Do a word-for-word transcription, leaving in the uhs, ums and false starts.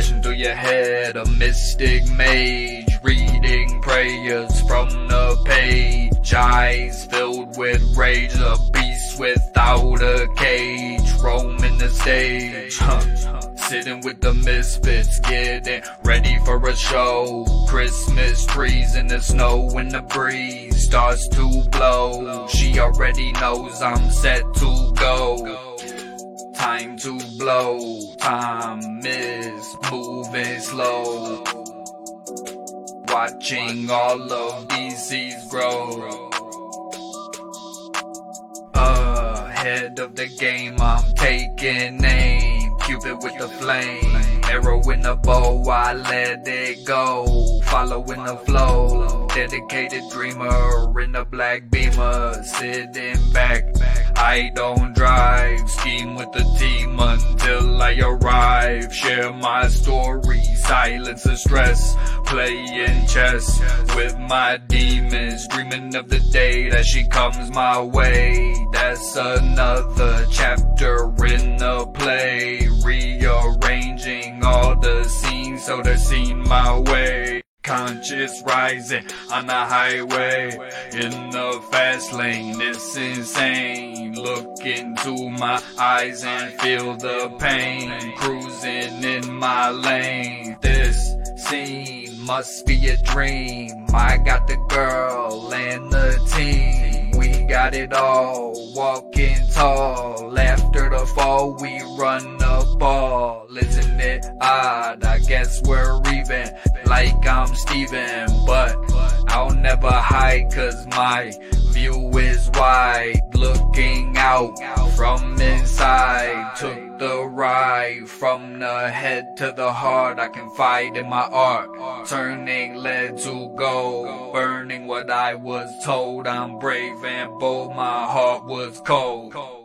flashing through your head, a mystic mage reading prayers from the page. Eyes filled with rage, a beast without a cage, roaming the stage. Sitting with the misfits, getting ready for a show. Christmas trees in the snow when the breeze starts to blow. She already knows I'm set to go. Time to blow, time is moving slow. Watching all of these seeds grow. Ahead of the game, I'm taking aim. Cupid with the flame, arrow in the bow, I let it go. Following the flow, dedicated dreamer in the black beamer. Sitting back, I don't drive. Scheme with the team until I arrive. Share my story, silence the stress. Playing chess with my demons, dreaming of the day that she comes my way. That's another chapter in the play. Rearranging all the scenes so they're seen my way. Conscious rising on the highway, in the fast lane, it's insane. Look into my eyes and feel the pain. Cruising in my lane, this scene must be a dream. I got the girl and the team, we got it all, walking tall. After the fall, we run the ball. Isn't it odd? I guess we're even, like I'm Steven, but I'll never hide, cause my view is wide. Looking out from inside, took the ride from the head to the heart. I confide in my art, turning lead to gold, burning what I was told. I'm brave and bold, my heart was cold.